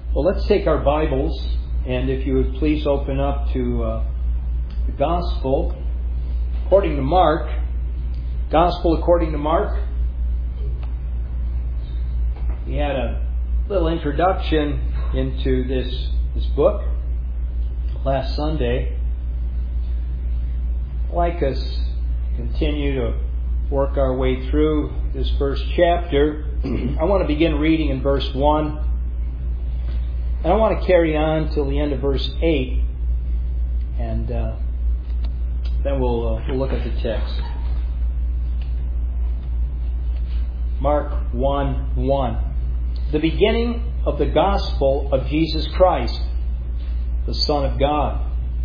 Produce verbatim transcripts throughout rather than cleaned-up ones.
Well, let's take our Bibles, and if you would please open up to uh, the Gospel according to Mark. Gospel according to Mark. We had a little introduction into this, this book last Sunday. I'd like us to continue to work our way through this first chapter. I want to begin reading in verse one. And I want to carry on till the end of verse eight. And uh, then we'll, uh, we'll look at the text. Mark one one. The beginning of the gospel of Jesus Christ, the Son of God.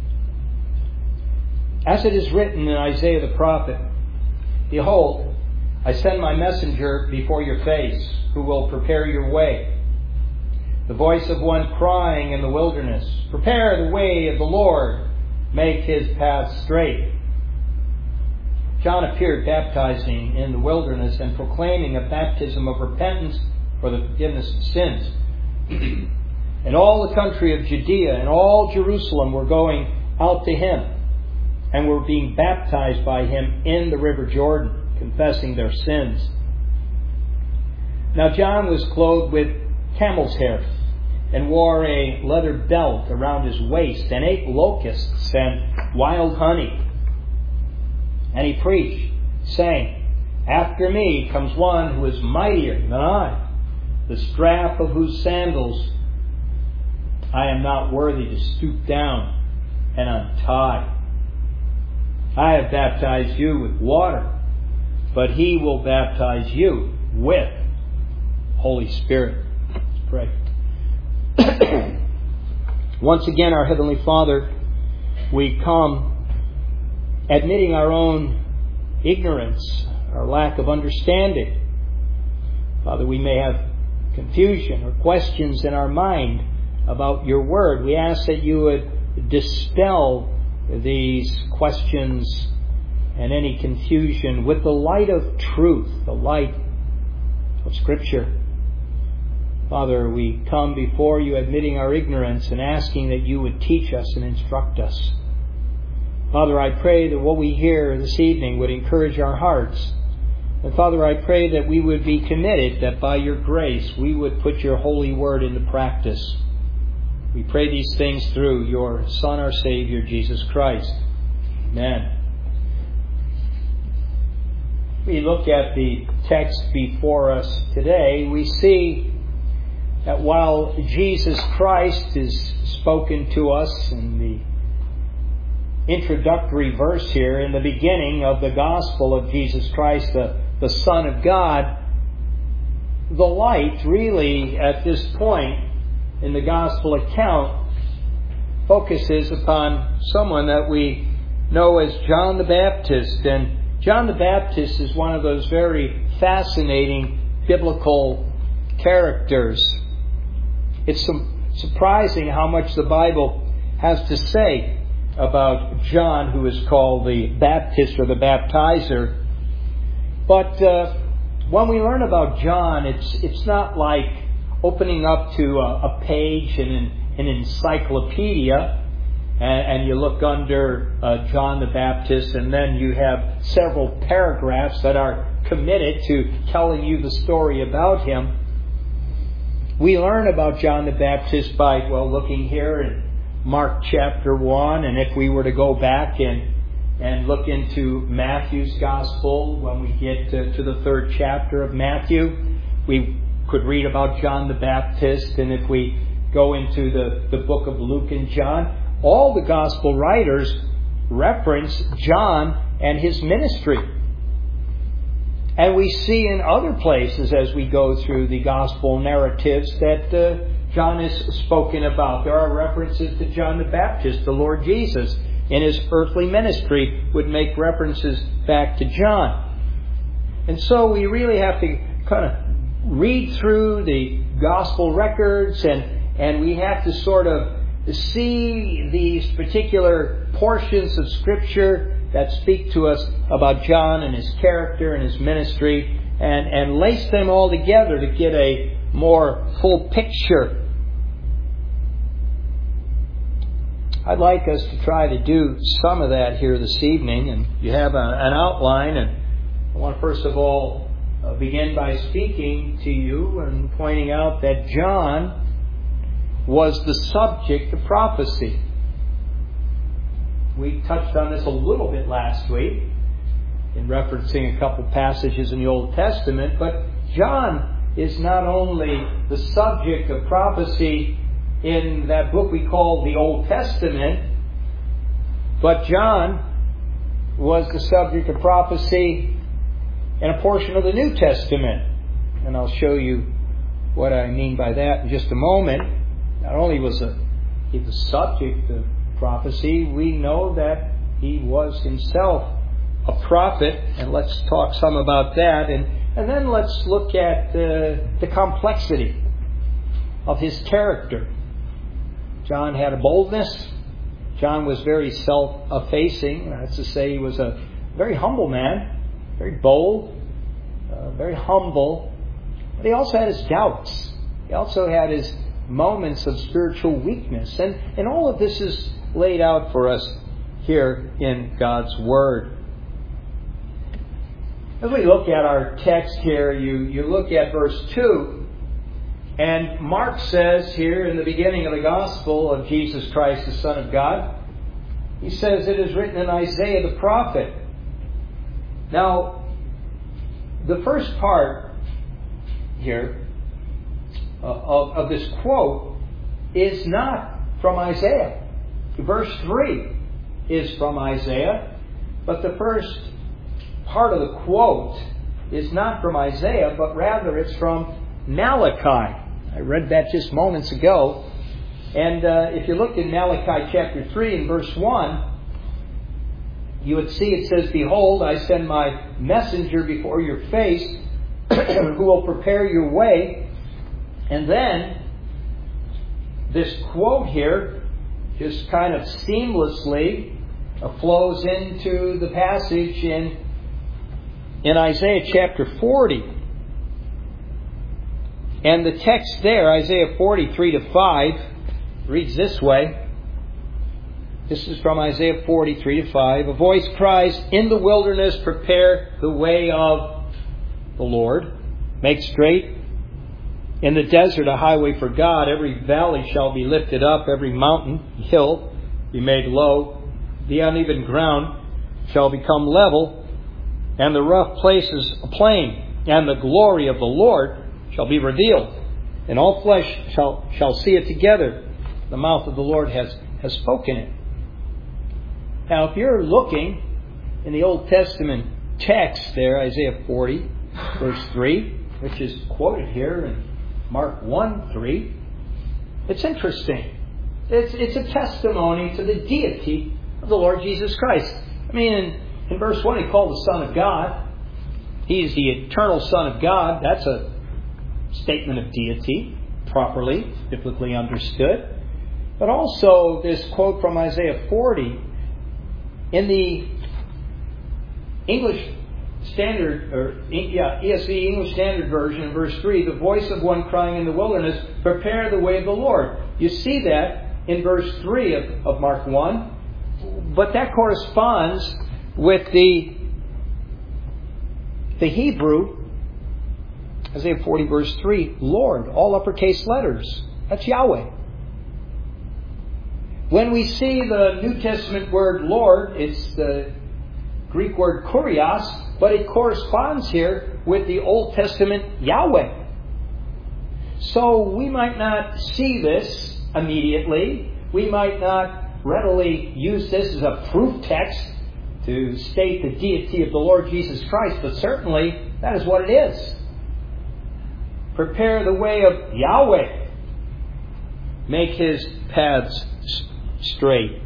As it is written in Isaiah the prophet, Behold, I send my messenger before your face, who will prepare your way. The voice of one crying in the wilderness, Prepare the way of the Lord, make his path straight. John appeared baptizing in the wilderness and proclaiming a baptism of repentance for the forgiveness of sins. And all the country of Judea and all Jerusalem were going out to him and were being baptized by him in the river Jordan, confessing their sins. Now John was clothed with camel's hair and wore a leather belt around his waist and ate locusts and wild honey. And he preached, saying, After me comes one who is mightier than I, the strap of whose sandals I am not worthy to stoop down and untie. I have baptized you with water, but he will baptize you with Holy Spirit. Let's pray. Once again, our Heavenly Father, we come admitting our own ignorance, our lack of understanding. Father, we may have confusion or questions in our mind about your word. We ask that you would dispel these questions and any confusion with the light of truth, the light of Scripture. Father, we come before you admitting our ignorance and asking that you would teach us and instruct us. Father, I pray that what we hear this evening would encourage our hearts. And Father, I pray that we would be committed, that by your grace we would put your holy word into practice. We pray these things through your Son, our Savior, Jesus Christ. Amen. We look at the text before us today. We see that while Jesus Christ is spoken to us in the introductory verse here, in the beginning of the gospel of Jesus Christ, the, the Son of God, the light really at this point in the gospel account focuses upon someone that we know as John the Baptist. And John the Baptist is one of those very fascinating biblical characters. It's surprising how much the Bible has to say about John, who is called the Baptist or the Baptizer. But uh, when we learn about John, it's it's not like opening up to a, a page in an, an encyclopedia and, and you look under uh, John the Baptist and then you have several paragraphs that are committed to telling you the story about him. We learn about John the Baptist by, well, looking here in Mark chapter one, and if we were to go back and and look into Matthew's Gospel, when we get to, to the third chapter of Matthew, we could read about John the Baptist. And if we go into the, the book of Luke and John, all the Gospel writers reference John and his ministry. And we see in other places as we go through the Gospel narratives that uh, John is spoken about. There are references to John the Baptist. The Lord Jesus, in his earthly ministry, would make references back to John. And so we really have to kind of read through the Gospel records, and, and we have to sort of see these particular portions of Scripture that speak to us about John and his character and his ministry, and, and lace them all together to get a more full picture I'd like us to try to do some of that here this evening. And you have a, an outline, and I want to first of all uh, begin by speaking to you and pointing out that John was the subject of prophecy. We touched on this a little bit last week in referencing a couple passages in the Old Testament, but John is not only the subject of prophecy in that book we call the Old Testament, but John was the subject of prophecy in a portion of the New Testament. And I'll show you what I mean by that in just a moment. Not only was a, he the subject of prophecy, we know that he was himself a prophet, and let's talk some about that. And, and then let's look at uh, the complexity of his character. John had a boldness. John was very self-effacing. That's to say, he was a very humble man, very bold, uh, very humble. But he also had his doubts. He also had his moments of spiritual weakness. And, and all of this is laid out for us here in God's Word. As we look at our text here, you, you look at verse two. And Mark says here in the beginning of the gospel of Jesus Christ, the Son of God, he says it is written in Isaiah the prophet. Now, the first part here uh, of, of this quote is not from Isaiah. Verse three is from Isaiah, but the first part of the quote is not from Isaiah, but rather it's from Malachi. I read that just moments ago. And uh, if you look in Malachi chapter three and verse one, you would see it says, "Behold, I send my messenger before your face, who will prepare your way." And then this quote here just kind of seamlessly uh, flows into the passage in, in Isaiah chapter forty. And the text there, Isaiah forty, three to five, reads this way. This is from Isaiah forty, three to five. "A voice cries, in the wilderness, prepare the way of the Lord. Make straight in the desert a highway for God. Every valley shall be lifted up, every mountain, hill be made low. The uneven ground shall become level, and the rough places a plain. And the glory of the Lord shall be revealed, and all flesh shall, shall see it together. The mouth of the Lord has, has spoken it." Now, if you're looking in the Old Testament text there, Isaiah forty, verse three, which is quoted here in Mark one, three, it's interesting. It's, it's a testimony to the deity of the Lord Jesus Christ. I mean, in, in verse one, he called the Son of God. He is the eternal Son of God. That's a statement of deity, properly, biblically understood. But also this quote from Isaiah forty, in the English Standard, or yeah, E S V English Standard Version, in verse three, "The voice of one crying in the wilderness, prepare the way of the Lord." You see that in verse three of, of Mark one, but that corresponds with the the Hebrew, Isaiah forty, verse three, Lord, all uppercase letters. That's Yahweh. When we see the New Testament word Lord, it's the Greek word kurios, but it corresponds here with the Old Testament Yahweh. So we might not see this immediately. We might not readily use this as a proof text to state the deity of the Lord Jesus Christ, but certainly that is what it is. Prepare the way of Yahweh. Make His paths straight.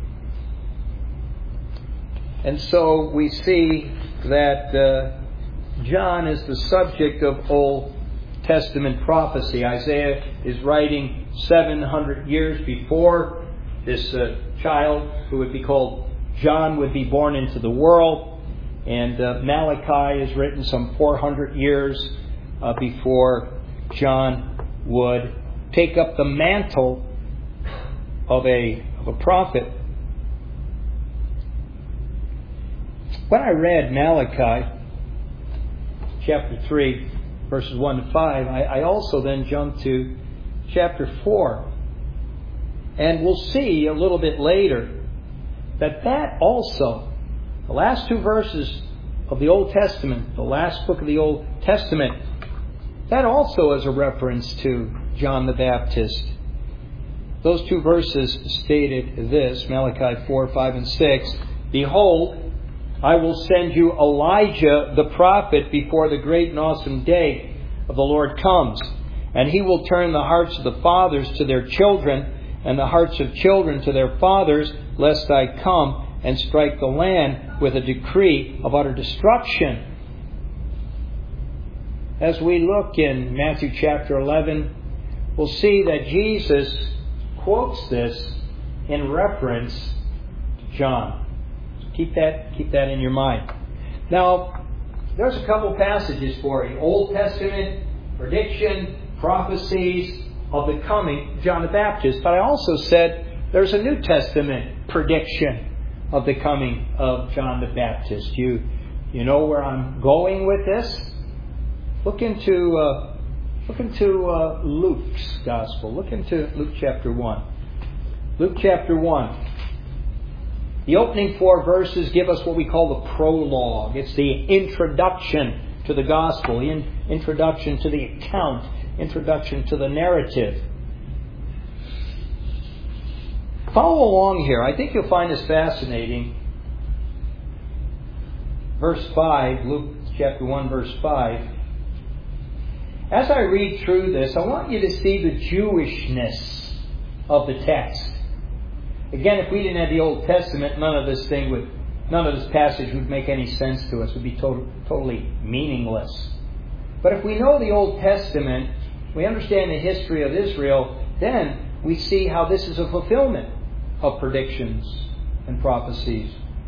And so we see that uh, John is the subject of Old Testament prophecy. Isaiah is writing seven hundred years before this uh, child, who would be called John, would be born into the world. And uh, Malachi is written some four hundred years uh, before John would take up the mantle of a of a prophet. When I read Malachi chapter three, verses one to five, I, I also then jumped to chapter four. And we'll see a little bit later that that also, the last two verses of the Old Testament, the last book of the Old Testament, that also is a reference to John the Baptist. Those two verses stated this, Malachi four, five, and six, "Behold, I will send you Elijah the prophet before the great and awesome day of the Lord comes. And he will turn the hearts of the fathers to their children, and the hearts of children to their fathers, lest I come and strike the land with a decree of utter destruction." As we look in Matthew chapter eleven, we'll see that Jesus quotes this in reference to John. Keep that, keep that in your mind. Now, there's a couple passages for you. Old Testament, prediction, prophecies of the coming John the Baptist. But I also said there's a New Testament prediction of the coming of John the Baptist. You, you know where I'm going with this? Look into, uh, look into uh, Luke's Gospel. Look into Luke chapter one. Luke chapter one. The opening four verses give us what we call the prologue. It's the introduction to the gospel, the in, introduction to the account, introduction to the narrative. Follow along here. I think you'll find this fascinating. Verse five, Luke chapter one, verse five. As I read through this, I want you to see the Jewishness of the text. Again, if we didn't have the Old Testament, none of this thing would, none of this passage would make any sense to us. It would be to- totally meaningless. But if we know the Old Testament, we understand the history of Israel, then we see how this is a fulfillment of predictions and prophecies.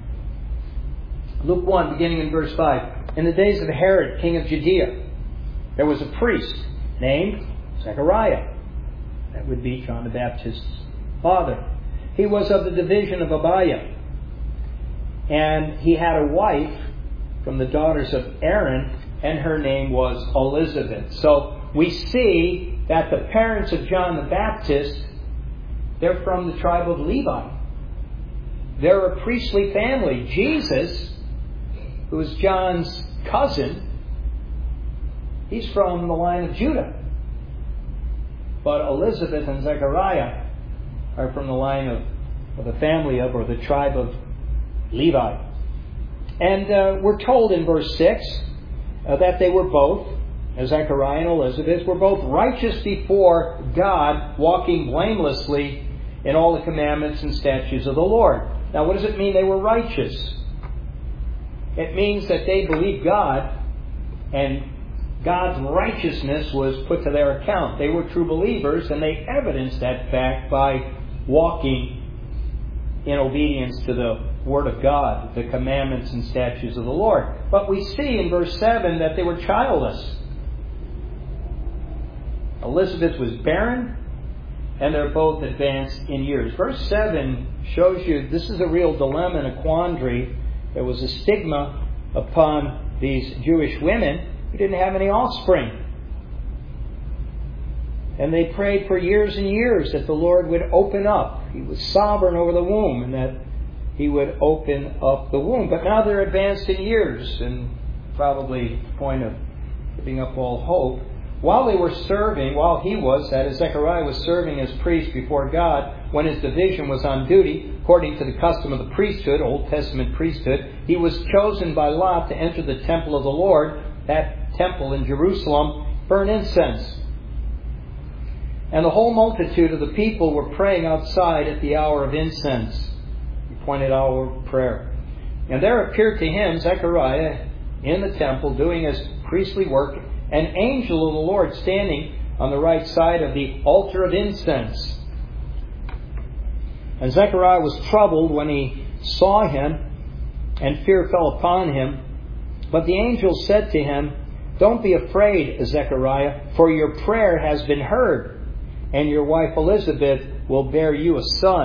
Luke one, beginning in verse five. "In the days of Herod, king of Judea, there was a priest named Zechariah." That would be John the Baptist's father. "He was of the division of Abiah. And he had a wife from the daughters of Aaron, and her name was Elizabeth." So we see that the parents of John the Baptist, they're from the tribe of Levi. They're a priestly family. Jesus, who is John's cousin, he's from the line of Judah. But Elizabeth and Zechariah are from the line of, of the family of, or the tribe of Levi. And uh, we're told in verse six uh, that they were both, Zechariah and Elizabeth, were both righteous before God, walking blamelessly in all the commandments and statutes of the Lord. Now, what does it mean they were righteous? It means that they believed God, and God's righteousness was put to their account. They were true believers, and they evidenced that fact by walking in obedience to the Word of God, the commandments and statutes of the Lord. But we see in verse seven that they were childless. Elizabeth was barren, and they're both advanced in years. Verse seven shows you this is a real dilemma and a quandary. There was a stigma upon these Jewish women who didn't have any offspring. And they prayed for years and years that the Lord would open up. He was sovereign over the womb, and that He would open up the womb. But now they're advanced in years, and probably the point of giving up all hope. While they were serving, while he was, that is, Zechariah was serving as priest before God, when his division was on duty, according to the custom of the priesthood, Old Testament priesthood, he was chosen by lot to enter the temple of the Lord, that temple in Jerusalem, burn incense. And the whole multitude of the people were praying outside at the hour of incense, the appointed hour of prayer. And there appeared to him, Zechariah, in the temple, doing his priestly work, an angel of the Lord standing on the right side of the altar of incense. And Zechariah was troubled when he saw him, and fear fell upon him. But the angel said to him, "Don't be afraid, Zechariah, for your prayer has been heard, and your wife Elizabeth will bear you a son,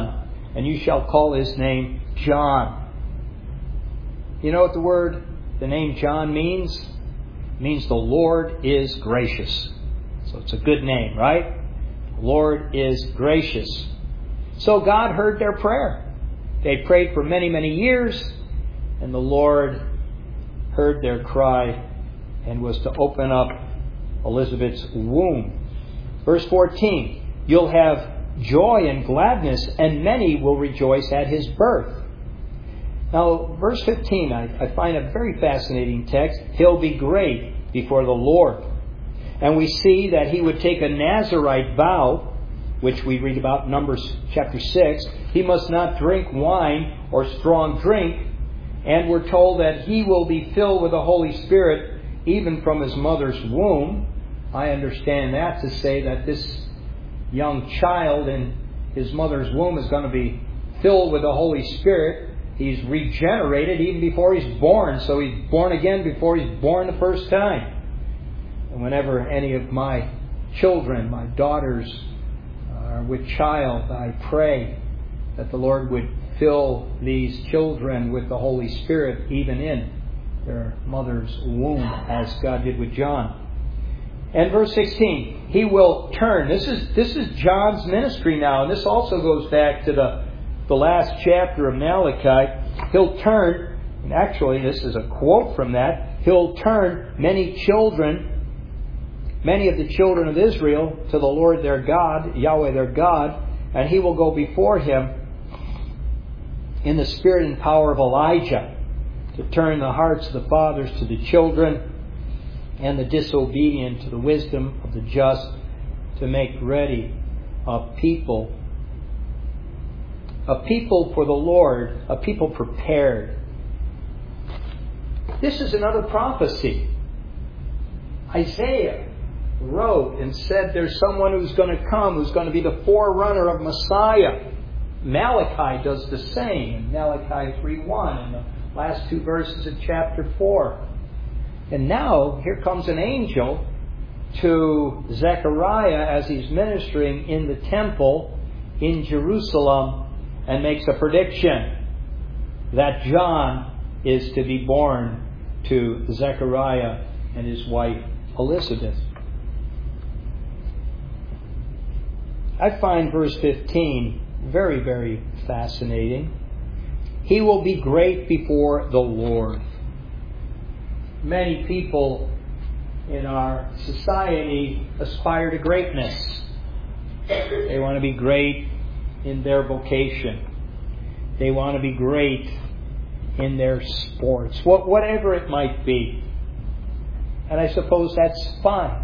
and you shall call his name John. You know what the word, the name John means? It means the Lord is gracious. So it's a good name, right? The Lord is gracious. So God heard their prayer. They prayed for many, many years, and the Lord heard their cry and was to open up Elizabeth's womb. Verse fourteen, you'll have joy and gladness, and many will rejoice at his birth. Now, verse fifteen, I, I find a very fascinating text. He'll be great before the Lord. And we see that he would take a Nazirite vow, which we read about in Numbers chapter six. He must not drink wine or strong drink. And we're told that he will be filled with the Holy Spirit even from his mother's womb. I understand that to say that this young child in his mother's womb is going to be filled with the Holy Spirit. He's regenerated even before he's born. So he's born again before he's born the first time. And whenever any of my children, my daughters, are with child, I pray that the Lord would fill these children with the Holy Spirit even in their mother's womb, as God did with John. And verse sixteen, he will turn. This is this is John's ministry now, and this also goes back to the, the last chapter of Malachi. He'll turn, and actually this is a quote from that, he'll turn many children, many of the children of Israel to the Lord their God, Yahweh their God, and he will go before him in the spirit and power of Elijah to turn the hearts of the fathers to the children and the disobedient to the wisdom of the just, to make ready a people, a people for the Lord, a people prepared. This is another prophecy. Isaiah wrote and said there's someone who's going to come, who's going to be the forerunner of Messiah. Malachi does the same in Malachi three one and the last two verses of chapter four. And now here comes an angel to Zechariah as he's ministering in the temple in Jerusalem and makes a prediction that John is to be born to Zechariah and his wife Elizabeth. I find verse fifteen very, very fascinating. He will be great before the Lord. Many people in our society aspire to greatness. They want to be great in their vocation. They want to be great in their sports, what, whatever it might be. And I suppose that's fine.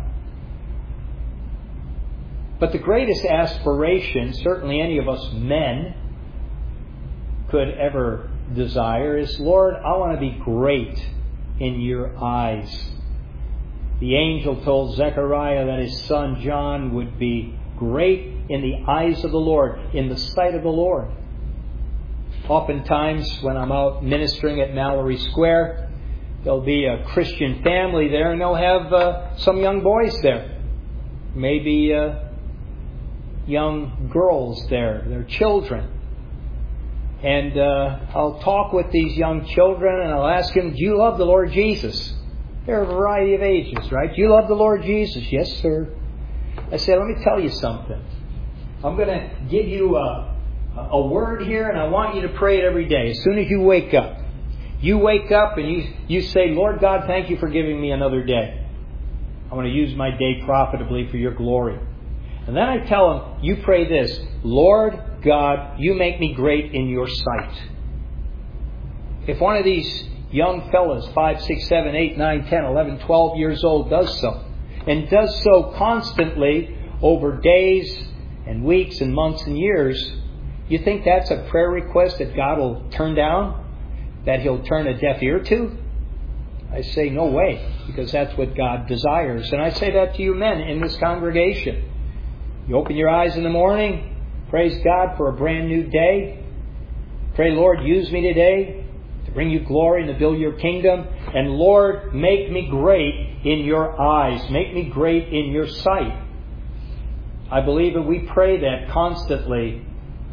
But the greatest aspiration, certainly any of us men could ever desire, is, Lord, I want to be great in your eyes. The angel told Zechariah that his son John would be great in the eyes of the Lord, in the sight of the Lord. Oftentimes when I'm out ministering at Mallory Square, there'll be a Christian family there and they'll have uh, some young boys there. Maybe uh, young girls there, their children. And uh, I'll talk with these young children and I'll ask them, do you love the Lord Jesus? They're a variety of ages, right? Do you love the Lord Jesus? Yes, sir. I say, let me tell you something. I'm going to give you a, a word here and I want you to pray it every day. As soon as you wake up. You wake up and you, you say, Lord God, thank you for giving me another day. I want to use my day profitably for your glory. And then I tell them, you pray this, Lord God, you make me great in your sight. If one of these young fellas, five, six, seven, eight, nine, ten, eleven, twelve years old, does so, and does so constantly over days and weeks and months and years, you think that's a prayer request that God will turn down? That He'll turn a deaf ear to? I say, no way, because that's what God desires. And I say that to you men in this congregation. You open your eyes in the morning, praise God for a brand new day. Pray, Lord, use me today to bring you glory and to build your kingdom. And Lord, make me great in your eyes. Make me great in your sight. I believe if we pray that constantly,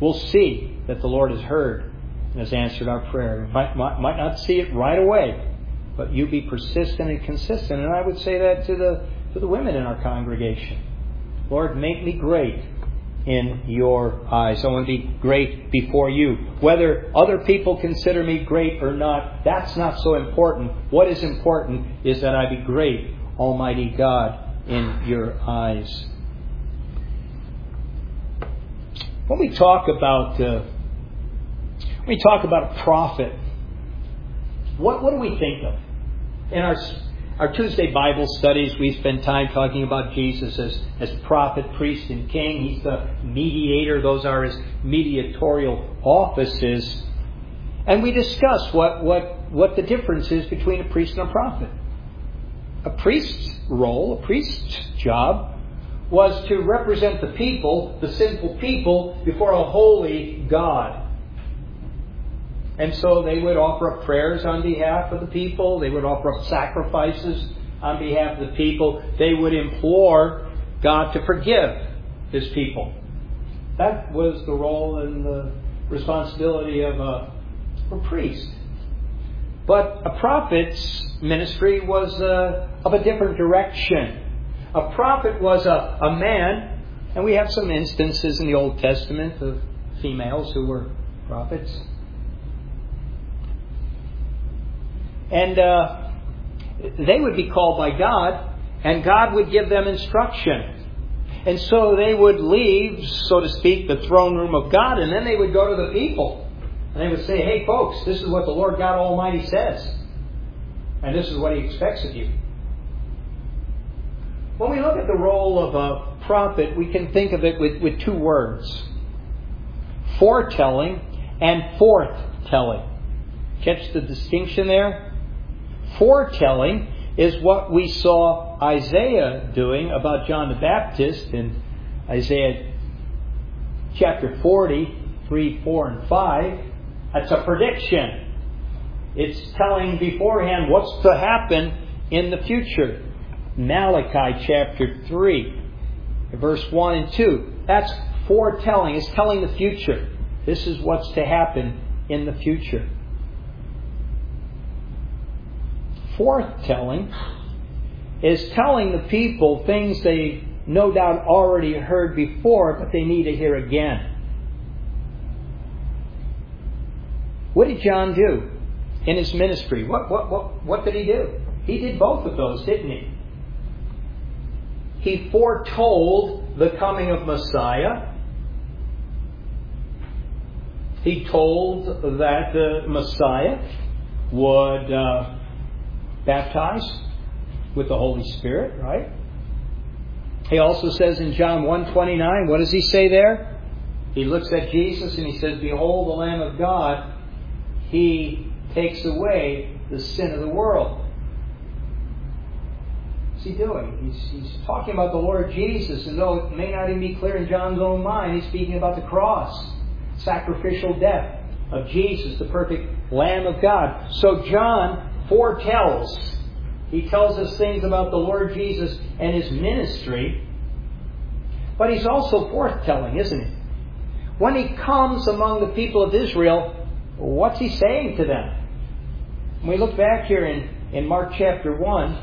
we'll see that the Lord has heard and has answered our prayer. We might, might, might not see it right away, but you be persistent and consistent. And I would say that to the to the women in our congregation. Lord, make me great in your eyes. I want to be great before you. Whether other people consider me great or not, that's not so important. What is important is that I be great, Almighty God, in your eyes. When we talk about uh, when we talk about a prophet, what what do we think of? In our our Tuesday Bible studies, we spend time talking about Jesus as, as prophet, priest, and king. He's the mediator. Those are his mediatorial offices. And we discuss what, what, what the difference is between a priest and a prophet. A priest's role, a priest's job, was to represent the people, the sinful people, before a holy God. And so they would offer up prayers on behalf of the people. They would offer up sacrifices on behalf of the people. They would implore God to forgive His people. That was the role and the responsibility of a, a priest. But a prophet's ministry was uh, of a different direction. A prophet was a, a man, and we have some instances in the Old Testament of females who were prophets. And uh, they would be called by God, and God would give them instruction. And so they would leave, so to speak, the throne room of God, and then they would go to the people. And they would say, hey folks, this is what the Lord God Almighty says. And this is what He expects of you. When we look at the role of a prophet, we can think of it with, with two words. Foretelling and forthtelling. Catch the distinction there? Foretelling is what we saw Isaiah doing about John the Baptist in Isaiah chapter forty, three, four, and five. That's a prediction. It's telling beforehand what's to happen in the future. Malachi chapter three, verse one and two. That's foretelling. It's telling the future. This is what's to happen in the future. Forthtelling is telling the people things they no doubt already heard before, but they need to hear again. What did John do in his ministry? What, what, what, what did he do? He did both of those, didn't he? He foretold the coming of Messiah. He told that the Messiah would uh, baptize with the Holy Spirit, right? He also says in John one twenty-nine, what does he say there? He looks at Jesus and he says, behold the Lamb of God. He takes away the sin of the world. What's he doing? He's, he's talking about the Lord Jesus, and though it may not even be clear in John's own mind, he's speaking about the cross, sacrificial death of Jesus, the perfect Lamb of God. So John foretells. He tells us things about the Lord Jesus and His ministry. But He's also forthtelling, isn't He? When He comes among the people of Israel, what's He saying to them? When we look back here in, in Mark chapter one,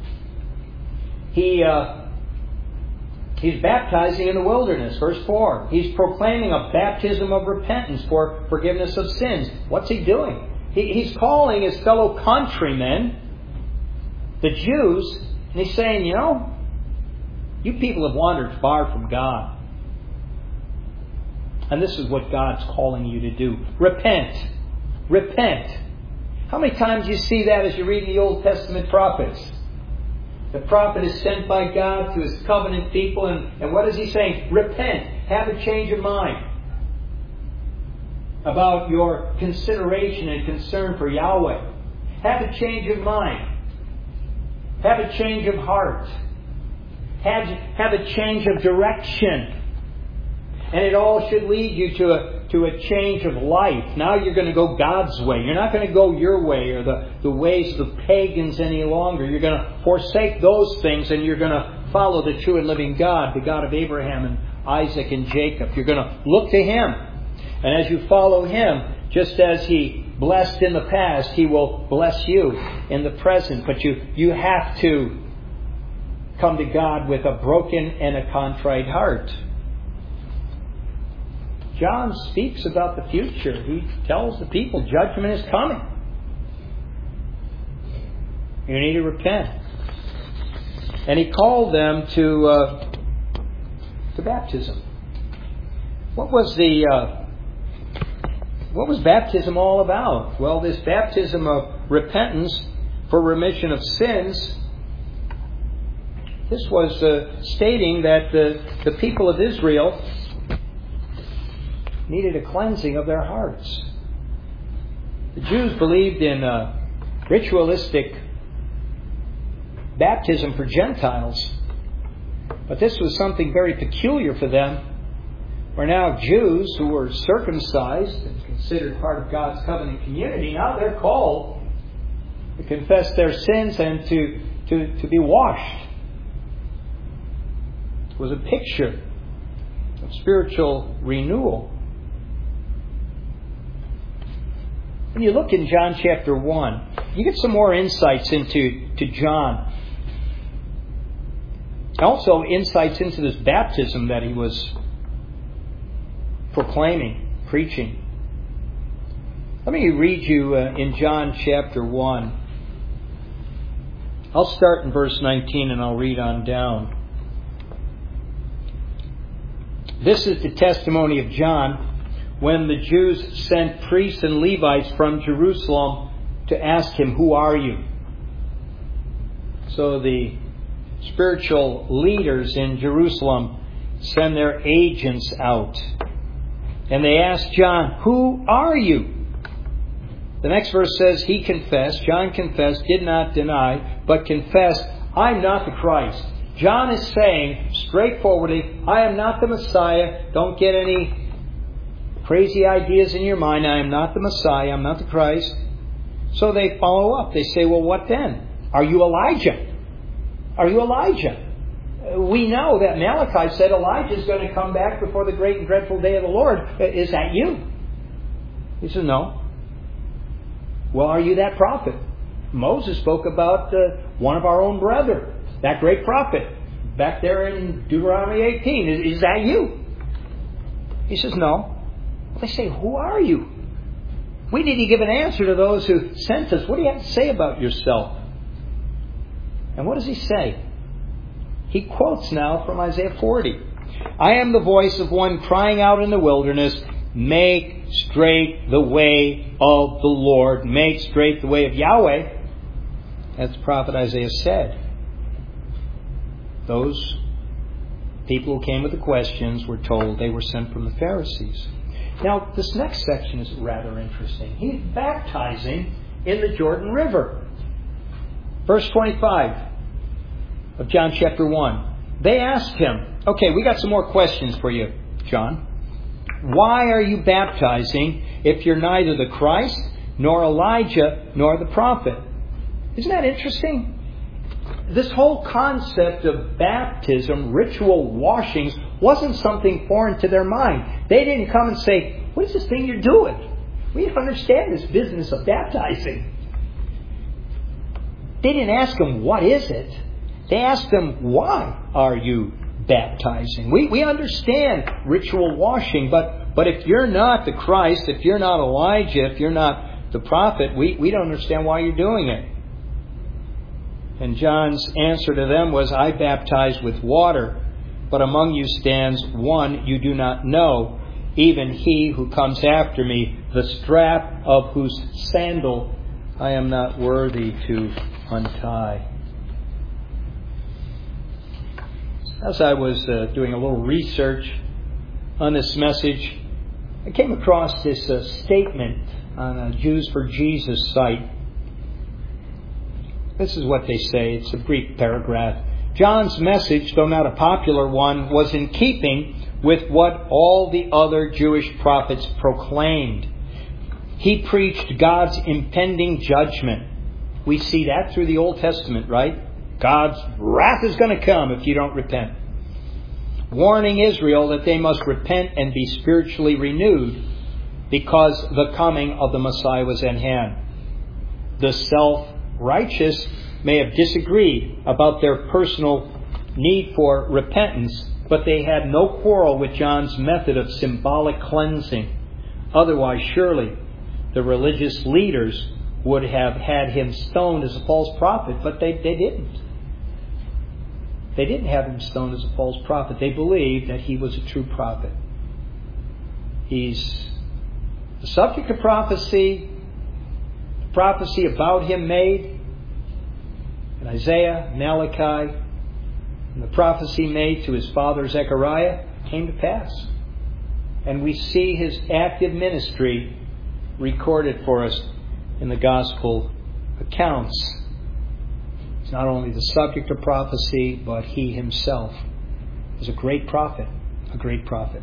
He uh, He's baptizing in the wilderness, verse four. He's proclaiming a baptism of repentance for forgiveness of sins. What's He doing? He, he's calling His fellow countrymen, the Jews, and He's saying, you know, you people have wandered far from God. And this is what God's calling you to do. Repent. Repent. How many times do you see that as you read the Old Testament prophets? The prophet is sent by God to His covenant people, and, and what is he saying? Repent. Have a change of mind about your consideration and concern for Yahweh. Have a change of mind. Have a change of heart. Have, have a change of direction. And it all should lead you to a, to a change of life. Now you're going to go God's way. You're not going to go your way or the, the ways of the pagans any longer. You're going to forsake those things and you're going to follow the true and living God, the God of Abraham and Isaac and Jacob. You're going to look to Him. And as you follow Him, just as He blessed in the past, He will bless you in the present. But you, you have to come to God with a broken and a contrite heart. John speaks about the future. He tells the people judgment is coming. You need to repent. And he called them to uh, to baptism. What was the uh, what was baptism all about? Well, this baptism of repentance for remission of sins. This was uh, stating that the, the people of Israel needed a cleansing of their hearts. The Jews believed in uh, ritualistic baptism for Gentiles. But this was something very peculiar for them. Where now Jews who were circumcised and considered part of God's covenant community, now they're called to confess their sins and to, to, to be washed. It was a picture of spiritual renewal. When you look in John chapter one, you get some more insights into to John. Also insights into this baptism that he was proclaiming, preaching. Let me read you uh, in John chapter one. I'll start in verse nineteen and I'll read on down. This is the testimony of John when the Jews sent priests and Levites from Jerusalem to ask him, "Who are you?" So the spiritual leaders in Jerusalem send their agents out. And they ask John, "Who are you?" The next verse says, he confessed, John confessed, did not deny, but confessed, "I'm not the Christ." John is saying straightforwardly, I am not the Messiah. Don't get any crazy ideas in your mind. I am not the Messiah. I'm not the Christ. So they follow up. They say, well, what then? Are you Elijah? Are you Elijah? We know that Malachi said Elijah is going to come back before the great and dreadful day of the Lord. Is that you? He says, no. Well, are you that prophet? Moses spoke about uh, one of our own brethren, that great prophet, back there in Deuteronomy eighteen. Is, is that you? He says, no. They say, who are you? We need to give an answer to those who sent us. What do you have to say about yourself? And what does he say? He quotes now from Isaiah forty. I am the voice of one crying out in the wilderness, make straight the way of the Lord. Make straight the way of Yahweh. As the prophet Isaiah said. Those people who came with the questions were told they were sent from the Pharisees. Now, this next section is rather interesting. He's baptizing in the Jordan River. Verse twenty-five of John chapter one. They asked him, okay, we got some more questions for you, John. Why are you baptizing if you're neither the Christ, nor Elijah, nor the prophet? Isn't that interesting? This whole concept of baptism, ritual washings, wasn't something foreign to their mind. They didn't come and say, what is this thing you're doing? We don't understand this business of baptizing. They didn't ask him, what is it? They asked him, why are you baptizing? We we understand ritual washing, but, but if you're not the Christ, if you're not Elijah, if you're not the prophet, we, we don't understand why you're doing it. And John's answer to them was, I baptize with water, but among you stands one you do not know, even he who comes after me, the strap of whose sandal I am not worthy to untie. As I was uh, doing a little research on this message, I came across this uh, statement on a Jews for Jesus site. This is what they say. It's a brief paragraph. John's message, though not a popular one, was in keeping with what all the other Jewish prophets proclaimed. He preached God's impending judgment. We see that through the Old Testament, right? God's wrath is going to come if you don't repent. Warning Israel that they must repent and be spiritually renewed because the coming of the Messiah was at hand. The self-righteous may have disagreed about their personal need for repentance, but they had no quarrel with John's method of symbolic cleansing. Otherwise, surely the religious leaders would have had him stoned as a false prophet, but they, they didn't. They didn't have him stoned as a false prophet. They believed that he was a true prophet. He's the subject of prophecy, the prophecy about him made in Isaiah, Malachi, and the prophecy made to his father Zechariah came to pass. And we see his active ministry recorded for us in the gospel accounts. He's not only the subject of prophecy, but he himself is a great prophet, a great prophet.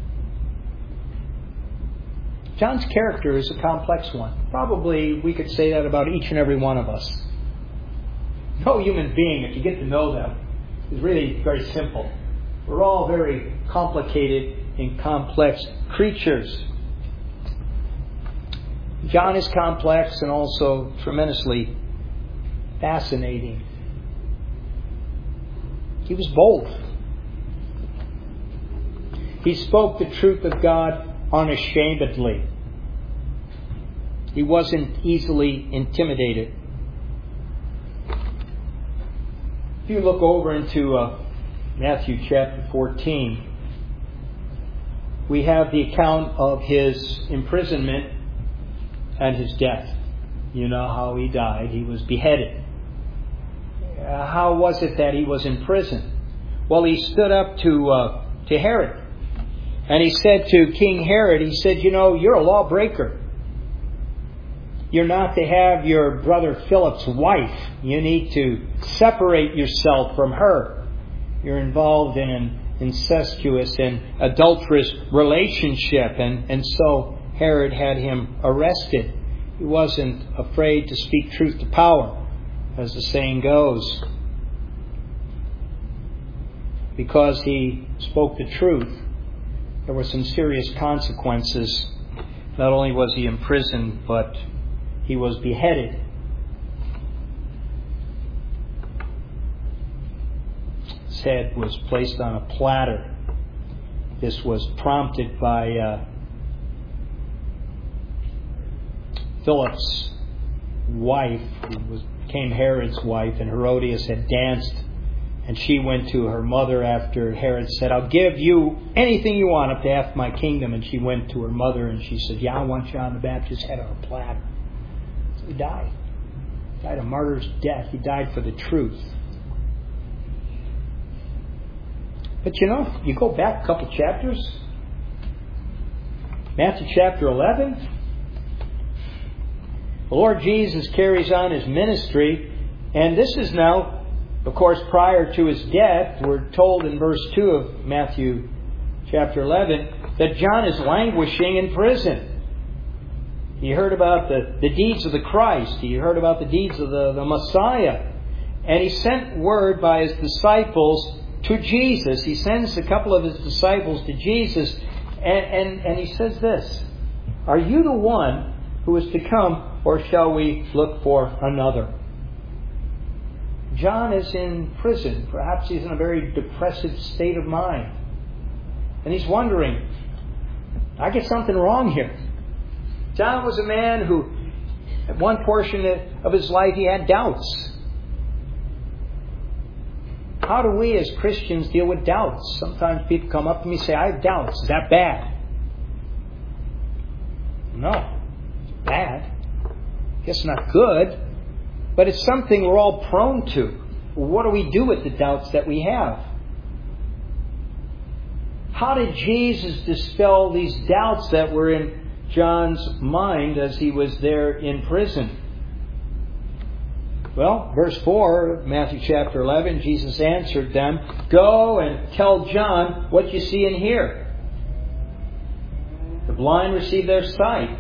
John's character is a complex one. Probably we could say that about each and every one of us. No human being, if you get to know them, is really very simple. We're all very complicated and complex creatures. John is complex and also tremendously fascinating. He was both. He spoke the truth of God unashamedly. He wasn't easily intimidated. If you look over into uh, Matthew chapter fourteen, we have the account of his imprisonment and his death. You know how he died. He was beheaded. Uh, how was it that he was in prison? Well, he stood up to uh, to Herod. And he said to King Herod, he said, you know, you're a lawbreaker. You're not to have your brother Philip's wife. You need to separate yourself from her. You're involved in an incestuous and adulterous relationship. And, and so Herod had him arrested. He wasn't afraid to speak truth to power, as the saying goes. Because he spoke the truth, there were some serious consequences. Not only was he imprisoned, but he was beheaded. His head was placed on a platter. This was prompted by uh, Philip's wife, who was, became Herod's wife, and Herodias had danced. And she went to her mother after Herod said, I'll give you anything you want up to half my kingdom. And she went to her mother and she said, yeah, I want John the Baptist's head on a platter. So he died. He died a martyr's death. He died for the truth. But you know, you go back a couple chapters. Matthew chapter eleven. The Lord Jesus carries on his ministry. And this is now, of course, prior to his death. We're told in verse two of Matthew chapter eleven that John is languishing in prison. He heard about the, the deeds of the Christ. He heard about the deeds of the, the Messiah. And he sent word by his disciples to Jesus. He sends a couple of his disciples to Jesus. And, and, and he says this, are you the one who is to come, or shall we look for another? John is in prison. Perhaps he's in a very depressive state of mind. And he's wondering, I get something wrong here. John was a man who, at one portion of his life, he had doubts. How do we as Christians deal with doubts? Sometimes people come up to me and say, I have doubts. Is that bad? No. It's bad. I guess not good. But it's something we're all prone to. What do we do with the doubts that we have? How did Jesus dispel these doubts that were in John's mind as he was there in prison? Well, verse four, Matthew chapter eleven, Jesus answered them, go and tell John what you see and hear. The blind receive their sight.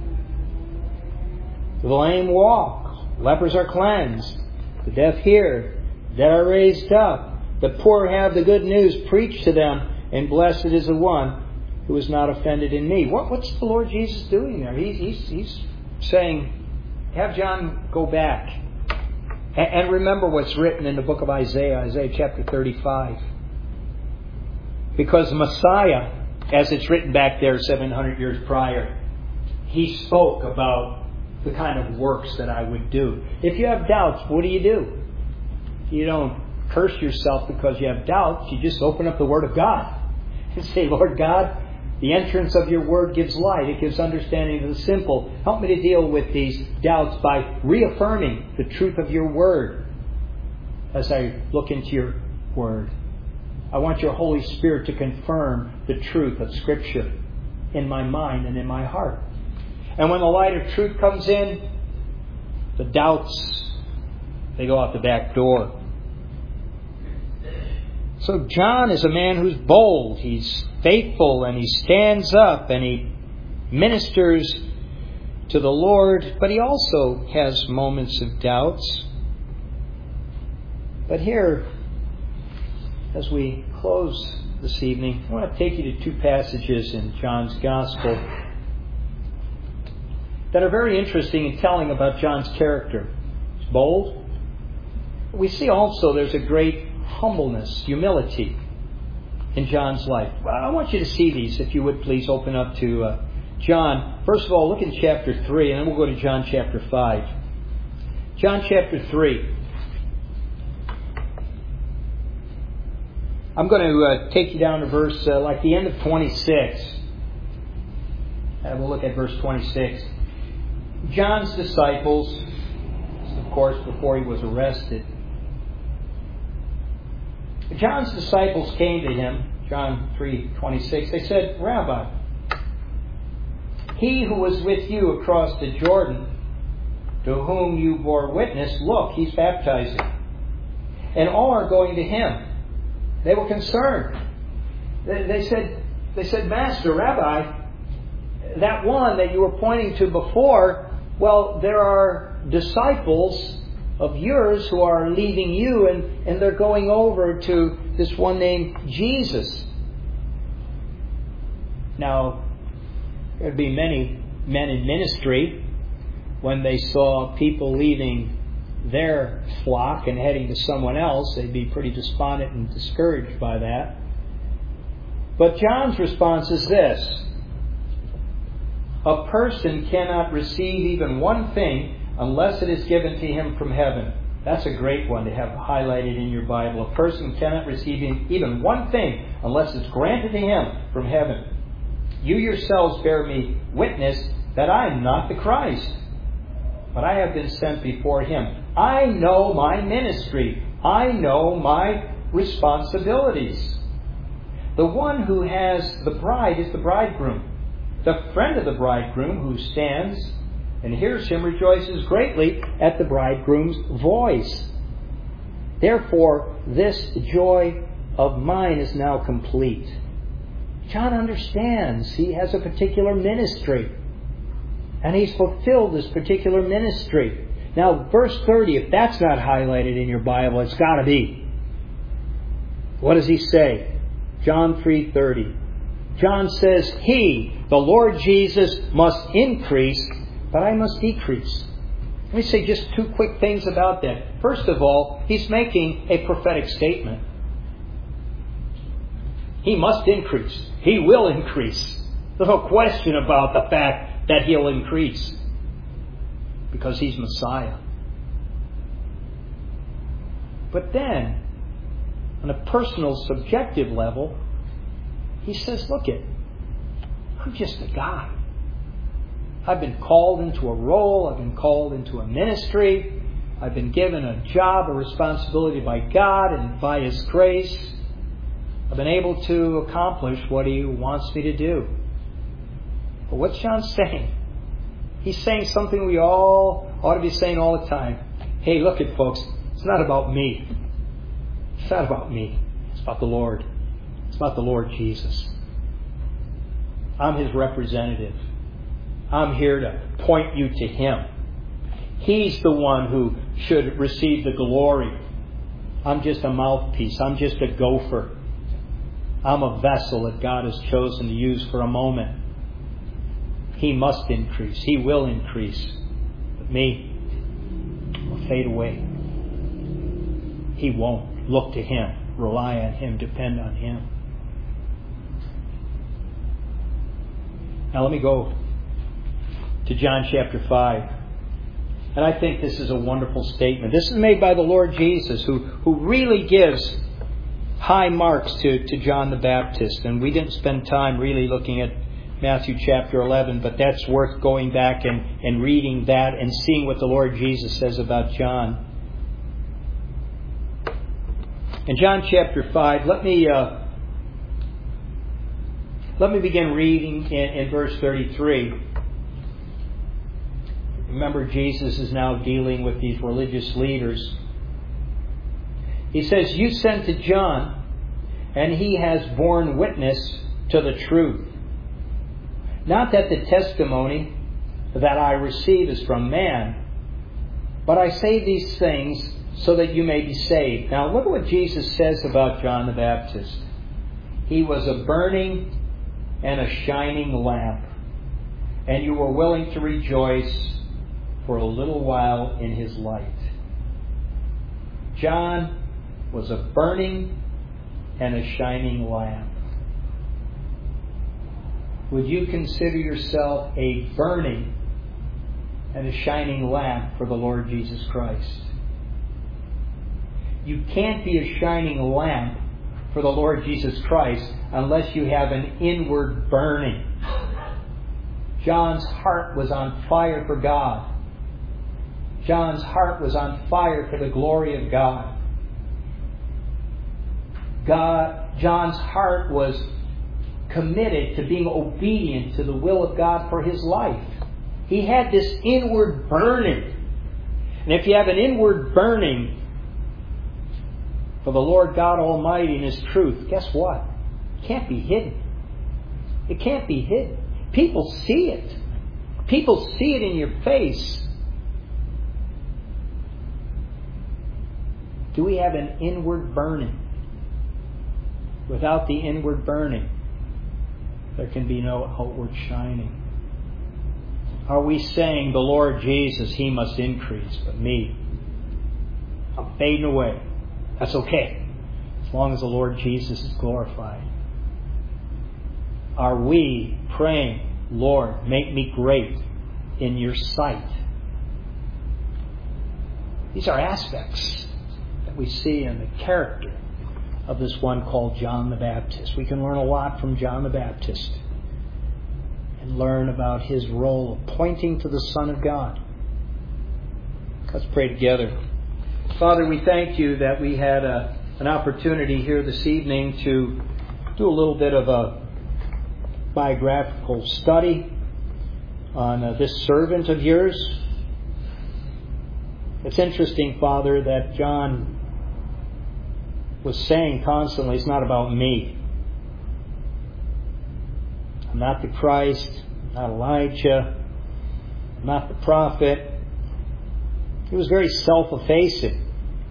The lame walk. Lepers are cleansed. The deaf hear. The dead are raised up. The poor have the good news preached to them. And blessed is the one who is not offended in me. What, what's the Lord Jesus doing there? He, he's, he's saying, have John go back. And, and remember what's written in the book of Isaiah, Isaiah chapter thirty-five. Because Messiah, as it's written back there seven hundred years prior, He spoke about the kind of works that I would do. If you have doubts, what do you do? You don't curse yourself because you have doubts. You just open up the Word of God and say, Lord God, the entrance of your Word gives light. It gives understanding to the simple. Help me to deal with these doubts by reaffirming the truth of your Word as I look into your Word. I want your Holy Spirit to confirm the truth of Scripture in my mind and in my heart. And when the light of truth comes in, the doubts, they go out the back door. So John is a man who's bold. He's faithful and he stands up and he ministers to the Lord. But he also has moments of doubts. But here, as we close this evening, I want to take you to two passages in John's Gospel that are very interesting in telling about John's character. He's bold. We see also there's a great humbleness, humility in John's life. Well, I want you to see these, if you would please open up to uh, John. First of all, look in chapter three, and then we'll go to John chapter five. John chapter three. I'm going to uh, take you down to verse, uh, like the end of twenty-six. And we'll look at verse twenty-six. John's disciples, of course, before he was arrested. John's disciples came to him, John three twenty-six. They said, Rabbi, he who was with you across the Jordan, to whom you bore witness, look, he's baptizing. And all are going to him. They were concerned. They, they said, they said, Master, Rabbi, that one that you were pointing to before, well, there are disciples of yours who are leaving you and, and they're going over to this one named Jesus. Now, there'd be many men in ministry when they saw people leaving their flock and heading to someone else, they'd be pretty despondent and discouraged by that. But John's response is this: a person cannot receive even one thing unless it is given to him from heaven. That's a great one to have highlighted in your Bible. A person cannot receive even one thing unless it's granted to him from heaven. You yourselves bear me witness that I am not the Christ, but I have been sent before him. I know my ministry. I know my responsibilities. The one who has the bride is the bridegroom. The friend of the bridegroom who stands and hears him rejoices greatly at the bridegroom's voice. Therefore, this joy of mine is now complete. John understands he has a particular ministry, and he's fulfilled this particular ministry. Now, verse thirty, if that's not highlighted in your Bible, it's got to be. What does he say? John three thirty. John says, He, the Lord Jesus, must increase, but I must decrease. Let me say just two quick things about that. First of all, he's making a prophetic statement. He must increase. He will increase. There's no question about the fact that he'll increase, because he's Messiah. But then, on a personal, subjective level, he says, look it, I'm just a guy. I've been called into a role. I've been called into a ministry. I've been given a job, a responsibility by God and by His grace. I've been able to accomplish what He wants me to do. But what's John saying? He's saying something we all ought to be saying all the time. Hey, look it, folks. It's not about me. It's not about me. It's about the Lord. It's about the Lord Jesus. I'm His representative. I'm here to point you to Him. He's the one who should receive the glory. I'm just a mouthpiece. I'm just a gopher. I'm a vessel that God has chosen to use for a moment. He must increase. He will increase. But me will fade away. He won't. Look to Him. Rely on Him. Depend on Him. Now let me go to John chapter five. And I think this is a wonderful statement. This is made by the Lord Jesus, who, who really gives high marks to, to John the Baptist. And we didn't spend time really looking at Matthew chapter eleven, but that's worth going back and, and reading that and seeing what the Lord Jesus says about John. In John chapter five, let me uh, let me begin reading in, in verse thirty-three. Remember, Jesus is now dealing with these religious leaders. He says, "You sent to John, and he has borne witness to the truth. Not that the testimony that I receive is from man, but I say these things so that you may be saved." Now look at what Jesus says about John the Baptist. He was a burning and a shining lamp, and you were willing to rejoice for a little while in his light. John was a burning and a shining lamp. Would you consider yourself a burning and a shining lamp for the Lord Jesus Christ? You can't be a shining lamp for the Lord Jesus Christ unless you have an inward burning. John's heart was on fire for God. John's heart was on fire for the glory of God. God, John's heart was committed to being obedient to the will of God for his life. He had this inward burning. And if you have an inward burning for the Lord God Almighty and His truth, guess what? It can't be hidden. It can't be hidden. People see it. People see it in your face. Do we have an inward burning? Without the inward burning, there can be no outward shining. Are we saying, the Lord Jesus, He must increase, but me, I'm fading away? That's okay, as long as the Lord Jesus is glorified. Are we praying, Lord, make me great in your sight? These are aspects that we see in the character of this one called John the Baptist. We can learn a lot from John the Baptist and learn about his role of pointing to the Son of God. Let's pray together. Father, we thank You that we had a, an opportunity here this evening to do a little bit of a biographical study on uh, this servant of Yours. It's interesting, Father, that John was saying constantly, it's not about me. I'm not the Christ, I'm not Elijah, I'm not the prophet. He was very self-effacing.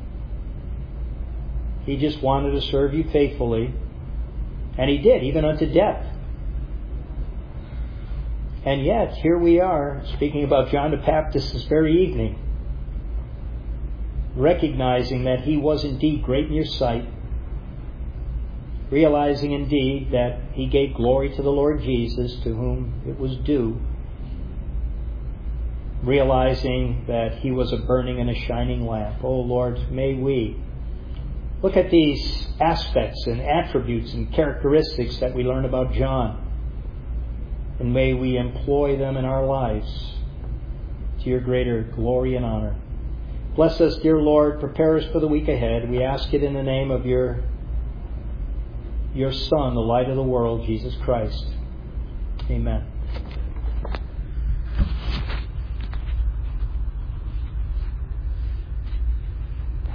He just wanted to serve You faithfully. And he did, even unto death. And yet, here we are, speaking about John the Baptist this very evening, recognizing that he was indeed great in Your sight, realizing indeed that he gave glory to the Lord Jesus, to whom it was due, realizing that he was a burning and a shining lamp. Oh Lord, may we look at these aspects and attributes and characteristics that we learn about John, and may we employ them in our lives to Your greater glory and honor. Bless us, dear Lord. Prepare us for the week ahead. We ask it in the name of Your, Your Son, the light of the world, Jesus Christ. Amen.